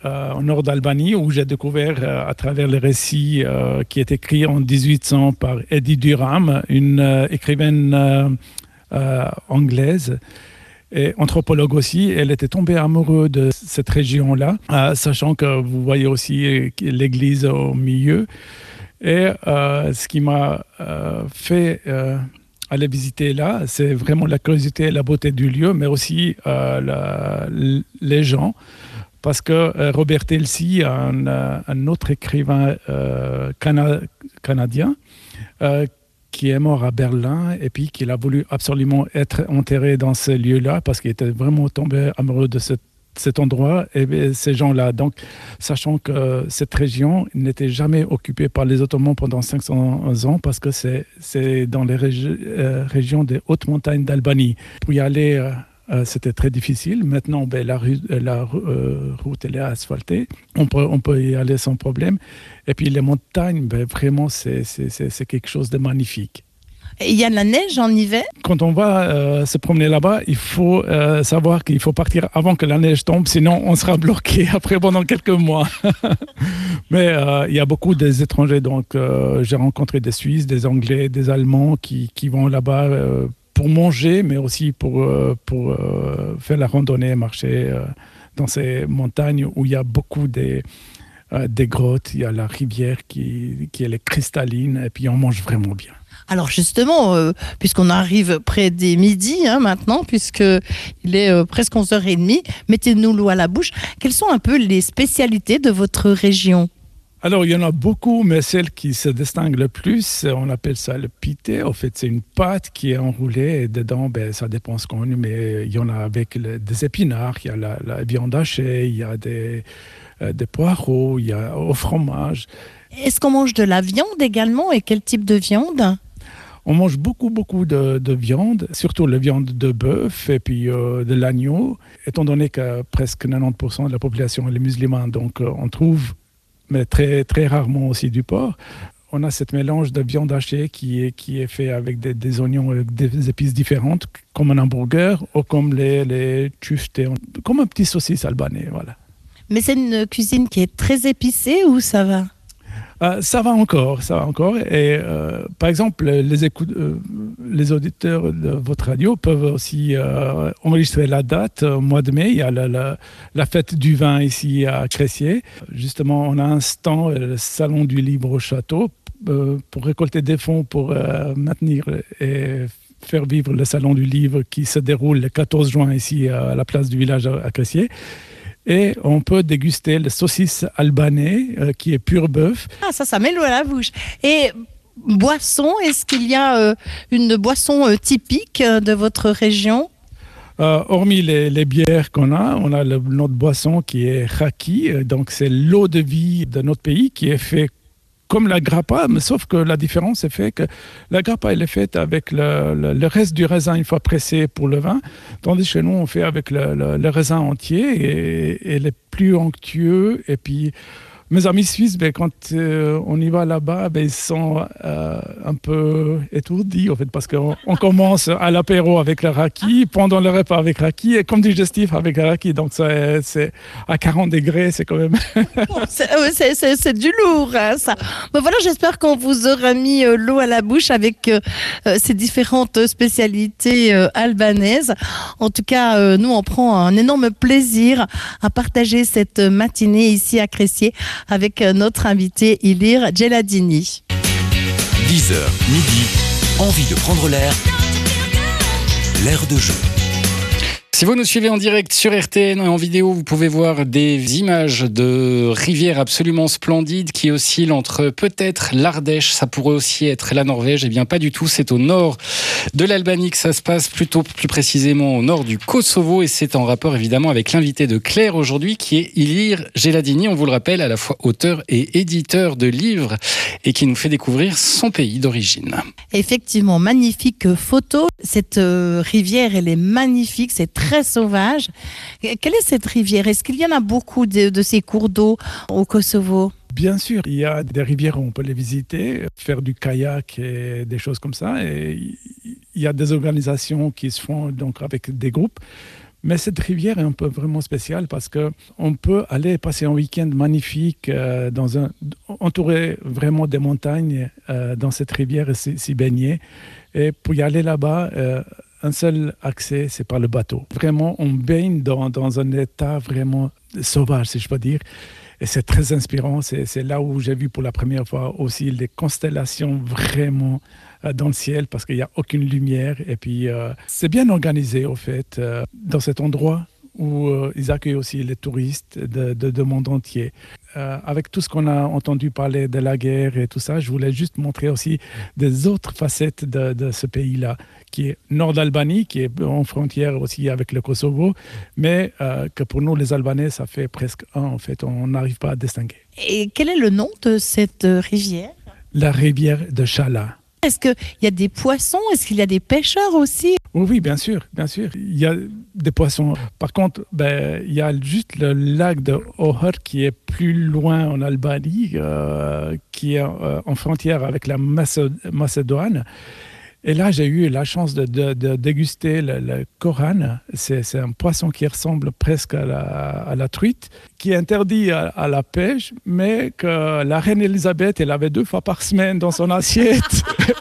euh, au nord d'Albanie, où j'ai découvert euh, à travers les récits euh, qui est écrit en dix-huit cents par Eddie Durham, une euh, écrivaine euh, euh, anglaise et anthropologue aussi. Elle était tombée amoureuse de cette région-là, euh, sachant que vous voyez aussi l'église au milieu. Et euh, ce qui m'a euh, fait euh, aller visiter là, c'est vraiment la curiosité et la beauté du lieu, mais aussi euh, la, les gens. Parce que euh, Robert Elsey, un, un autre écrivain euh, cana- canadien, euh, qui est mort à Berlin et puis qu'il a voulu absolument être enterré dans ce lieu-là parce qu'il était vraiment tombé amoureux de cette, cet endroit et, et ces gens-là. Donc, sachant que cette région n'était jamais occupée par les Ottomans pendant cinq cents ans parce que c'est, c'est dans les régi- euh, régions des hautes montagnes d'Albanie. Pour y aller, euh, euh, c'était très difficile. Maintenant, ben, la, rue, la euh, route elle est asphaltée. On peut, on peut y aller sans problème. Et puis les montagnes, ben, vraiment, c'est, c'est, c'est, c'est quelque chose de magnifique. Et il y a de la neige en hiver? Quand on va euh, se promener là-bas, il faut euh, savoir qu'il faut partir avant que la neige tombe, sinon on sera bloqué après pendant quelques mois. Mais euh, il y a beaucoup d'étrangers, donc euh, j'ai rencontré des Suisses, des Anglais, des Allemands qui, qui vont là-bas euh, pour manger, mais aussi pour, euh, pour euh, faire la randonnée, marcher euh, dans ces montagnes où il y a beaucoup des... Euh, des grottes, il y a la rivière qui, qui est cristalline et puis on mange vraiment bien. Alors justement, euh, puisqu'on arrive près des midis hein, maintenant, puisqu'il est euh, presque onze heures trente, mettez-nous l'eau à la bouche. Quelles sont un peu les spécialités de votre région? Alors, il y en a beaucoup, mais celle qui se distingue le plus, on appelle ça le pité. En fait, c'est une pâte qui est enroulée et dedans, ben, ça dépend ce qu'on met, mais il y en a avec le, des épinards, il y a la, la viande hachée, il y a des... Euh, des poireaux, il y a au fromage. Est-ce qu'on mange de la viande également et quel type de viande? On mange beaucoup, beaucoup de, de viande, surtout la viande de bœuf et puis euh, de l'agneau, étant donné que presque quatre-vingt-dix pour cent de la population est musulmane, donc euh, on trouve, mais très, très rarement aussi du porc. On a ce mélange de viande hachée qui est, qui est fait avec des, des oignons, avec des épices différentes, comme un hamburger ou comme les, les tuftés, comme un petit saucisse albanais, voilà. Mais c'est une cuisine qui est très épicée ou ça va? Euh, ça va encore, ça va encore. Et euh, par exemple, les, écoute, euh, les auditeurs de votre radio peuvent aussi euh, enregistrer la date. Au mois de mai, il y a la, la, la fête du vin ici à Cressier. Justement, on a un stand, le Salon du Livre au Château, euh, pour récolter des fonds pour euh, maintenir et faire vivre le Salon du Livre qui se déroule le quatorze juin ici à la place du village à Cressier. Et on peut déguster le saucisse albanais euh, qui est pur bœuf. Ah, ça, ça met l'eau à la bouche. Et boisson, est-ce qu'il y a euh, une boisson euh, typique euh, de votre région? Euh, hormis les, les bières qu'on a, on a le, notre boisson qui est raki, donc c'est l'eau de vie de notre pays qui est fait comme la grappa, mais sauf que la différence est fait que la grappa elle est faite avec le, le, le reste du raisin une fois pressé pour le vin, tandis que chez nous on fait avec le, le, le raisin entier et, et elle est plus onctueux. Et puis mes amis suisses, ben, quand euh, on y va là-bas, ben, ils sont euh, un peu étourdis en fait, parce qu'on on commence à l'apéro avec le raki, pendant le repas avec raki et comme digestif avec le raki. Donc ça, c'est à quarante degrés, c'est quand même... c'est, c'est, c'est, c'est du lourd, hein, ça. Ben voilà, j'espère qu'on vous aura mis euh, l'eau à la bouche avec euh, ces différentes spécialités euh, albanaises. En tout cas, euh, nous, on prend un énorme plaisir à partager cette matinée ici à Cressier avec notre invité Ilir Geladini. dix heures midi, envie de prendre l'air, l'air de jeu. Si vous nous suivez en direct sur R T N et en vidéo, vous pouvez voir des images de rivières absolument splendides qui oscillent entre peut-être l'Ardèche, ça pourrait aussi être la Norvège, et bien pas du tout, c'est au nord de l'Albanie que ça se passe, plutôt plus précisément au nord du Kosovo, et c'est en rapport évidemment avec l'invité de Claire aujourd'hui qui est Ilir Geladini, on vous le rappelle, à la fois auteur et éditeur de livres et qui nous fait découvrir son pays d'origine. Effectivement, magnifique photo, cette euh, rivière elle est magnifique, c'est très très sauvage. Quelle est cette rivière? Est-ce qu'il y en a beaucoup de, de ces cours d'eau au Kosovo? Bien sûr, il y a des rivières où on peut les visiter, faire du kayak et des choses comme ça. Et il y a des organisations qui se font donc avec des groupes. Mais cette rivière est un peu vraiment spéciale parce qu'on peut aller passer un week-end magnifique euh, dans un, entouré vraiment des montagnes euh, dans cette rivière et s'y, s'y baigner. Et pour y aller là-bas, euh, un seul accès, c'est par le bateau. Vraiment, on baigne dans, dans un état vraiment sauvage, si je peux dire. Et c'est très inspirant. C'est, c'est là où j'ai vu pour la première fois aussi les constellations vraiment euh, dans le ciel parce qu'il n'y a aucune lumière. Et puis, euh, c'est bien organisé, au fait, euh, dans cet endroit où euh, ils accueillent aussi les touristes de, de, de monde entier. Euh, avec tout ce qu'on a entendu parler de la guerre et tout ça, je voulais juste montrer aussi des autres facettes de, de ce pays-là, qui est nord d'Albanie, qui est en frontière aussi avec le Kosovo, mais euh, que pour nous, les Albanais, ça fait presque un, en fait. On n'arrive pas à distinguer. Et quel est le nom de cette euh, rivière? La rivière de Chala. Est-ce qu'il y a des poissons? Est-ce qu'il y a des pêcheurs aussi? Oui, oui, bien sûr, bien sûr. Il y a des poissons. Par contre, ben, il y a juste le lac de Ohor qui est plus loin en Albanie, euh, qui est euh, en frontière avec la Macé- Macédoine. Et là, j'ai eu la chance de, de, de déguster le, le koran. C'est, c'est un poisson qui ressemble presque à la, à la truite, qui est interdit à, à la pêche, mais que la reine Elisabeth, elle avait deux fois par semaine dans son assiette.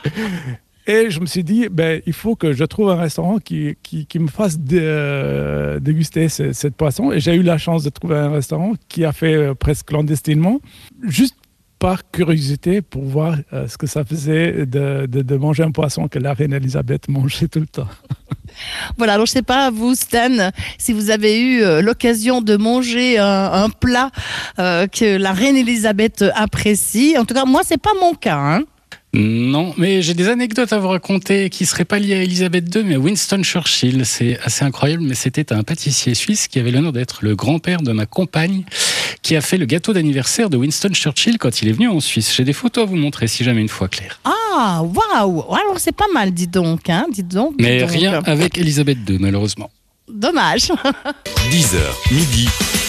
Et je me suis dit, ben, il faut que je trouve un restaurant qui, qui, qui me fasse dé, euh, déguster ce, ce poisson. Et j'ai eu la chance de trouver un restaurant qui a fait euh, presque clandestinement, juste par curiosité pour voir euh, ce que ça faisait de, de, de manger un poisson que la reine Elisabeth mangeait tout le temps. Voilà, alors je ne sais pas, vous, Stan, si vous avez eu euh, l'occasion de manger un, un plat euh, que la reine Elisabeth apprécie. En tout cas, moi, ce n'est pas mon cas, hein. Non, mais j'ai des anecdotes à vous raconter qui ne seraient pas liées à Elisabeth deux, mais à Winston Churchill. C'est assez incroyable, mais c'était un pâtissier suisse qui avait l'honneur d'être le grand-père de ma compagne, qui a fait le gâteau d'anniversaire de Winston Churchill quand il est venu en Suisse. J'ai des photos à vous montrer si jamais une fois, Claire. Ah, waouh! Alors c'est pas mal, dis donc, hein, dis donc. Dis Mais donc. rien avec Elisabeth deux, malheureusement. Dommage. dix heures, midi.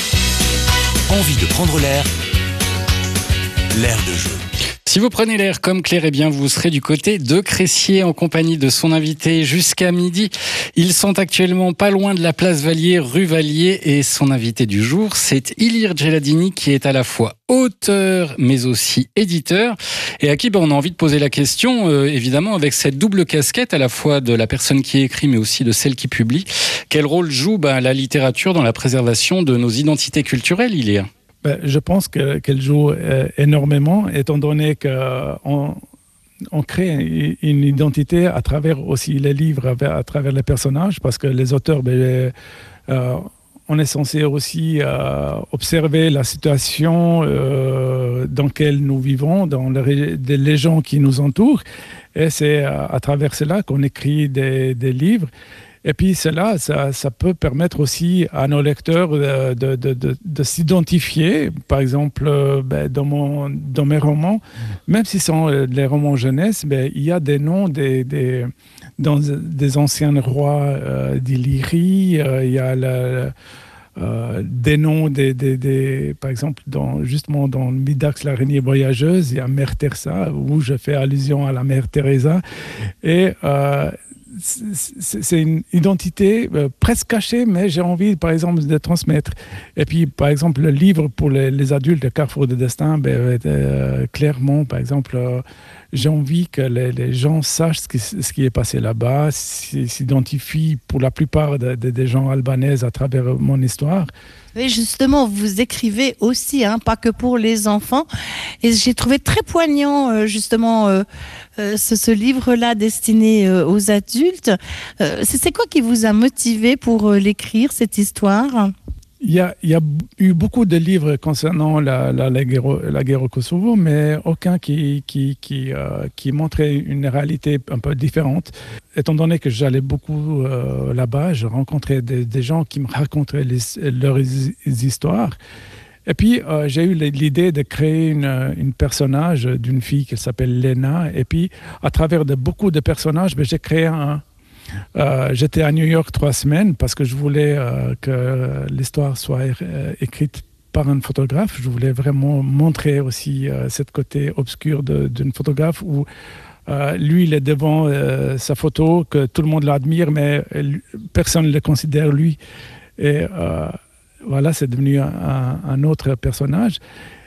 Envie de prendre l'air. L'air de jeu. Si vous prenez l'air comme Claire, eh bien vous serez du côté de Cressier en compagnie de son invité jusqu'à midi. Ils sont actuellement pas loin de la place Vallier, rue Vallier, et son invité du jour, c'est Ilir Geladini, qui est à la fois auteur mais aussi éditeur, et à qui ben, on a envie de poser la question, euh, évidemment avec cette double casquette à la fois de la personne qui écrit mais aussi de celle qui publie. Quel rôle joue ben, la littérature dans la préservation de nos identités culturelles, Ilir ? Je pense que, qu'elle joue euh, énormément, étant donné qu'on on crée une identité à travers aussi les livres, à travers les personnages, parce que les auteurs, ben, euh, on est censé aussi euh, observer la situation euh, dans laquelle nous vivons, dans les, les gens qui nous entourent, et c'est à, à travers cela qu'on écrit des, des livres. Et puis cela, ça, ça peut permettre aussi à nos lecteurs de, de, de, de, de s'identifier. Par exemple, euh, ben, dans, mon, dans mes romans, même si ce sont les romans jeunesse, ben, il y a des noms des, des, dans, des anciens rois euh, d'Illyrie, euh, il y a la, euh, des noms, des, des, des, par exemple, dans, justement dans Midax, l'araignée voyageuse, il y a Mère Teresa, où je fais allusion à la Mère Teresa. Et... Euh, c'est une identité euh, presque cachée, mais j'ai envie, par exemple, de transmettre. Et puis, par exemple, le livre pour les, les adultes, le Carrefour de Destin, ben, euh, clairement, par exemple, euh, j'ai envie que les, les gens sachent ce qui, ce qui est passé là-bas, s'identifient pour la plupart de, de, des gens albanais à travers mon histoire. Oui, justement, vous écrivez aussi, hein, pas que pour les enfants. Et j'ai trouvé très poignant, euh, justement, euh, euh, ce, ce livre-là destiné euh, aux adultes. Euh, c'est, c'est quoi qui vous a motivé pour euh, l'écrire, cette histoire ? Il y, a, il y a eu beaucoup de livres concernant la, la, la, guerre, la guerre au Kosovo, mais aucun qui, qui, qui, euh, qui montrait une réalité un peu différente. Étant donné que j'allais beaucoup euh, là-bas, je rencontrais des, des gens qui me racontaient les, leurs histoires. Et puis, euh, j'ai eu l'idée de créer une, une personnage d'une fille qui s'appelle Lena. Et puis, à travers de beaucoup de personnages, ben, j'ai créé un... Euh, j'étais à New York trois semaines parce que je voulais euh, que l'histoire soit euh, écrite par un photographe. Je voulais vraiment montrer aussi euh, cette côté obscur de, d'une photographe où Euh, lui, il est devant euh, sa photo, que tout le monde l'admire, mais euh, personne ne le considère lui. Et euh, voilà, c'est devenu un, un, un autre personnage.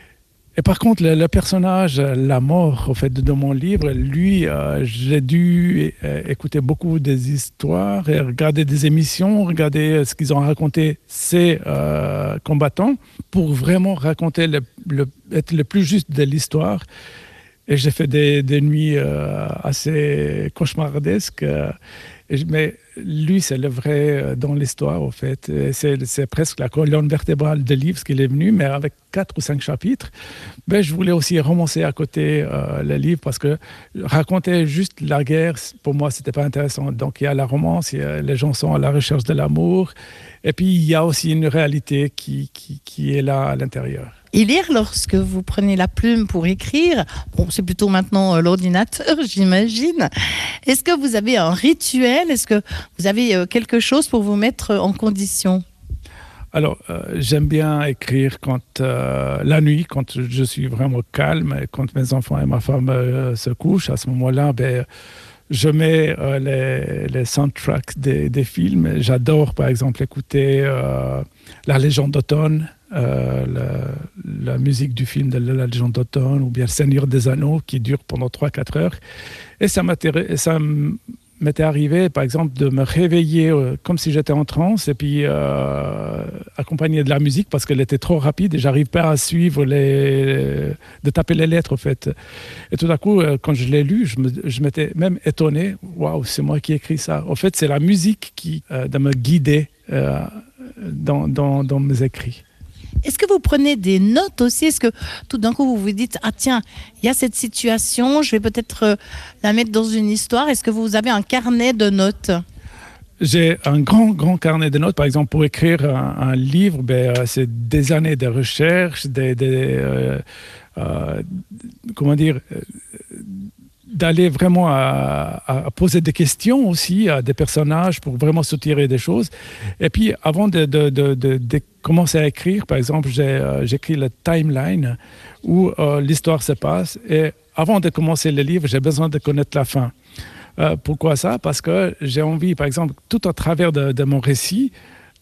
Et par contre, le, le personnage, la mort, au fait, de mon livre, lui, euh, j'ai dû euh, écouter beaucoup des histoires et regarder des émissions, regarder ce qu'ils ont raconté ces euh, combattants pour vraiment raconter, le, le, être le plus juste de l'histoire. Et j'ai fait des, des nuits euh, assez cauchemardesques. Euh, et, mais lui, c'est le vrai dans l'histoire, au fait. C'est, c'est presque la colonne vertébrale du livre, ce qu'il est venu, mais avec quatre ou cinq chapitres. Ben, je voulais aussi romancer à côté euh, le livre parce que raconter juste la guerre, pour moi, c'était pas intéressant. Donc, il y a la romance, il y a, les gens sont à la recherche de l'amour. Et puis, il y a aussi une réalité qui, qui, qui est là à l'intérieur. Et lire, lorsque vous prenez la plume pour écrire, bon, c'est plutôt maintenant euh, l'ordinateur, j'imagine. Est-ce que vous avez un rituel? Est-ce que vous avez euh, quelque chose pour vous mettre en condition? Alors, euh, j'aime bien écrire quand, euh, la nuit, quand je suis vraiment calme, quand mes enfants et ma femme euh, se couchent. À ce moment-là, ben, je mets euh, les, les soundtracks des, des films. J'adore, par exemple, écouter euh, La Légende d'automne. Euh, la, la musique du film de La Légende d'automne ou bien Le Seigneur des Anneaux qui dure pendant trois à quatre heures. Et ça, ça m'était arrivé, par exemple, de me réveiller euh, comme si j'étais en transe et puis euh, accompagné de la musique parce qu'elle était trop rapide et j'arrive pas à suivre les... de taper les lettres, en fait. Et tout à coup, euh, quand je l'ai lu, je, me, je m'étais même étonné. Waouh, c'est moi qui ai écrit ça. En fait, c'est la musique qui euh, de me guider euh, dans, dans, dans mes écrits. Est-ce que vous prenez des notes aussi? Est-ce que tout d'un coup, vous vous dites « Ah tiens, il y a cette situation, je vais peut-être euh, la mettre dans une histoire ». Est-ce que vous avez un carnet de notes? J'ai un grand, grand carnet de notes. Par exemple, pour écrire un, un livre, ben, euh, c'est des années de recherche, des, des, euh, euh, comment dire, euh, d'aller vraiment à, à poser des questions aussi à des personnages pour vraiment soutirer des choses. Et puis, avant de, de, de, de, de commencer à écrire, par exemple, j'ai, euh, j'écris le timeline où euh, l'histoire se passe. Et avant de commencer le livre, j'ai besoin de connaître la fin. Euh, pourquoi ça? Parce que j'ai envie, par exemple, tout au travers de, de mon récit,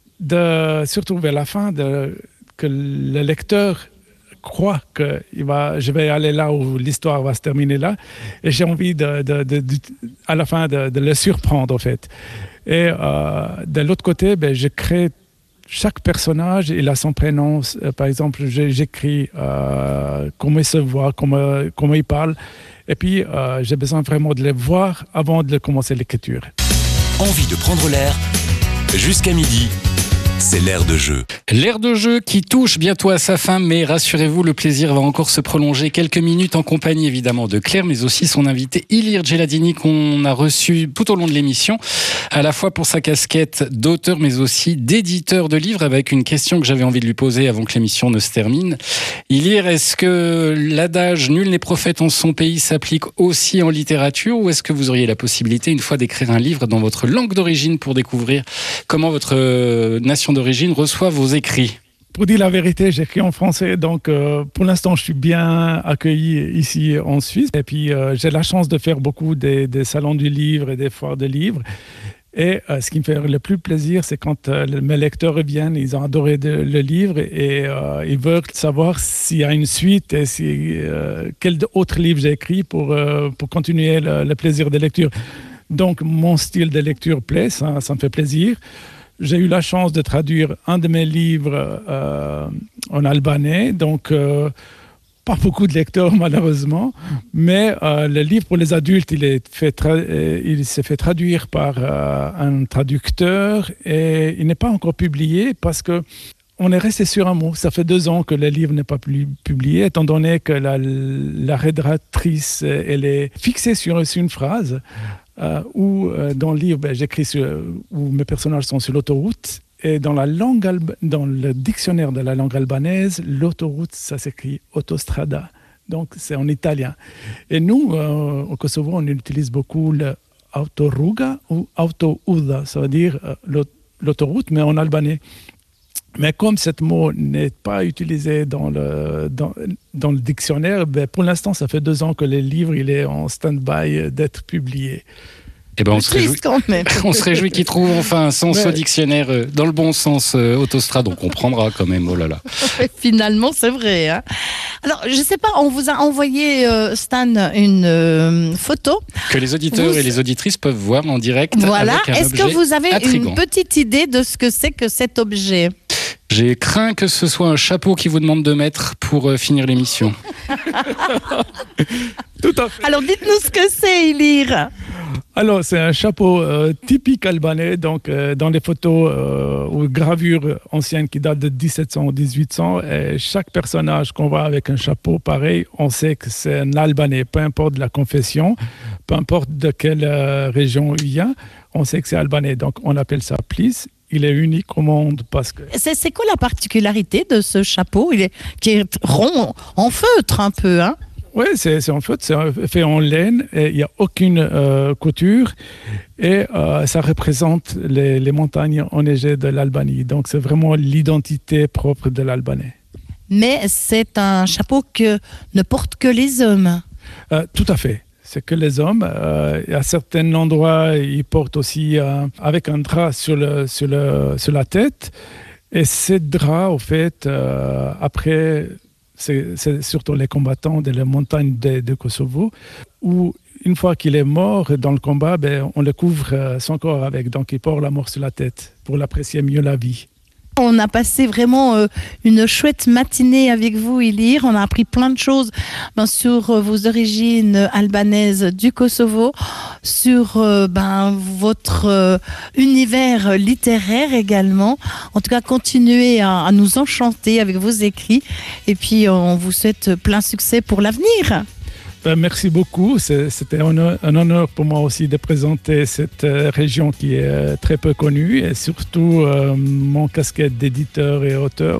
de, surtout vers la fin, de, que le lecteur croit que il va, je vais aller là où l'histoire va se terminer là. Et j'ai envie, de, de, de, de, à la fin, de, de le surprendre, en fait. Et euh, de l'autre côté, ben, je crée chaque personnage, il a son prénom. Euh, par exemple, j'écris euh, comment il se voit, comment, comment il parle. Et puis, euh, j'ai besoin vraiment de les voir avant de commencer l'écriture. Envie de prendre l'air jusqu'à midi. C'est l'air de jeu. L'air de jeu qui touche bientôt à sa fin, mais rassurez-vous, le plaisir va encore se prolonger quelques minutes en compagnie évidemment de Claire, mais aussi son invité Ilir Geladini qu'on a reçu tout au long de l'émission, à la fois pour sa casquette d'auteur, mais aussi d'éditeur de livres, avec une question que j'avais envie de lui poser avant que l'émission ne se termine. Ilir, est-ce que l'adage « nul n'est prophète en son pays » s'applique aussi en littérature, ou est-ce que vous auriez la possibilité une fois d'écrire un livre dans votre langue d'origine pour découvrir comment votre nation d'origine reçoit vos écrits? Pour dire la vérité, j'écris en français, donc euh, pour l'instant, je suis bien accueilli ici en Suisse. Et puis, euh, j'ai la chance de faire beaucoup des, des salons du livre et des foires de livres. Et euh, ce qui me fait le plus plaisir, c'est quand euh, mes lecteurs reviennent, ils ont adoré de, le livre et euh, ils veulent savoir s'il y a une suite et si, euh, quel autre livre j'ai écrit pour, euh, pour continuer le, le plaisir de lecture. Donc, mon style de lecture plaît, ça, ça me fait plaisir. J'ai eu la chance de traduire un de mes livres euh, en albanais, donc euh, pas beaucoup de lecteurs malheureusement, mais euh, le livre pour les adultes, il, est fait tra- il s'est fait traduire par euh, un traducteur et il n'est pas encore publié parce que on est resté sur un mot. Ça fait deux ans que le livre n'est pas plus publié, étant donné que la, la rédactrice, elle est fixée sur, sur une phrase. Euh, où euh, dans le livre, ben, j'écris sur, où mes personnages sont sur l'autoroute. Et dans, la langue alba- dans le dictionnaire de la langue albanaise, l'autoroute, ça s'écrit autostrada. Donc, c'est en italien. Et nous, euh, au Kosovo, on utilise beaucoup l'autoruga ou autouda. Ça veut dire euh, l'autoroute, mais en albanais. Mais comme ce mot n'est pas utilisé dans le, dans, dans le dictionnaire, ben pour l'instant, ça fait deux ans que le livre il est en stand-by d'être publié. Eh ben on, se réjouit, quand même. on se réjouit qu'il trouve enfin un sens Ouais. au dictionnaire euh, dans le bon sens euh, autostrade. On comprendra quand même, oh là là. Finalement, c'est vrai. Hein. Alors, je sais pas, on vous a envoyé, euh, Stan, une euh, photo. Que les auditeurs Vous- et les auditrices peuvent voir en direct Voilà. avec un Est-ce que objet vous avez intrigant. une petite idée de ce que c'est que cet objet? J'ai craint que ce soit un chapeau qui vous demande de mettre pour euh, finir l'émission. Tout à fait. Alors, dites-nous ce que c'est, Ilir. Alors, c'est un chapeau euh, typique albanais, donc euh, dans les photos euh, ou gravures anciennes qui datent de dix-sept cents ou dix-huit cents, et chaque personnage qu'on voit avec un chapeau pareil, on sait que c'est un Albanais, peu importe la confession, peu importe de quelle euh, région il vient, on sait que c'est albanais. Donc, on appelle ça plis. Il est unique au monde parce que... C'est, c'est quoi la particularité de ce chapeau? Il est, qui est rond, en feutre un peu, hein? Oui, c'est, c'est en fait c'est fait en laine et il n'y a aucune euh, couture et euh, ça représente les, les montagnes enneigées de l'Albanie. Donc c'est vraiment l'identité propre de l'Albanais. Mais c'est un chapeau que ne portent que les hommes. Euh, tout à fait. C'est que les hommes. Euh, à certains endroits, ils portent aussi euh, avec un drap sur, le, sur, le, sur la tête. Et ces draps, au fait, euh, après... C'est, c'est surtout les combattants de la montagne de, de Kosovo, où une fois qu'il est mort dans le combat, ben, on le couvre euh, son corps avec, donc il porte la mort sur la tête pour l'apprécier mieux la vie. On a passé vraiment euh, une chouette matinée avec vous, Ilir. On a appris plein de choses ben, sur euh, vos origines albanaises du Kosovo, sur euh, ben, votre euh, univers littéraire également. En tout cas, continuez à, à nous enchanter avec vos écrits. Et puis, on vous souhaite plein succès pour l'avenir. Ben, merci beaucoup. C'est, c'était un honneur, un honneur pour moi aussi de présenter cette euh, région qui est euh, très peu connue et surtout euh, mon casquette d'éditeur et auteur.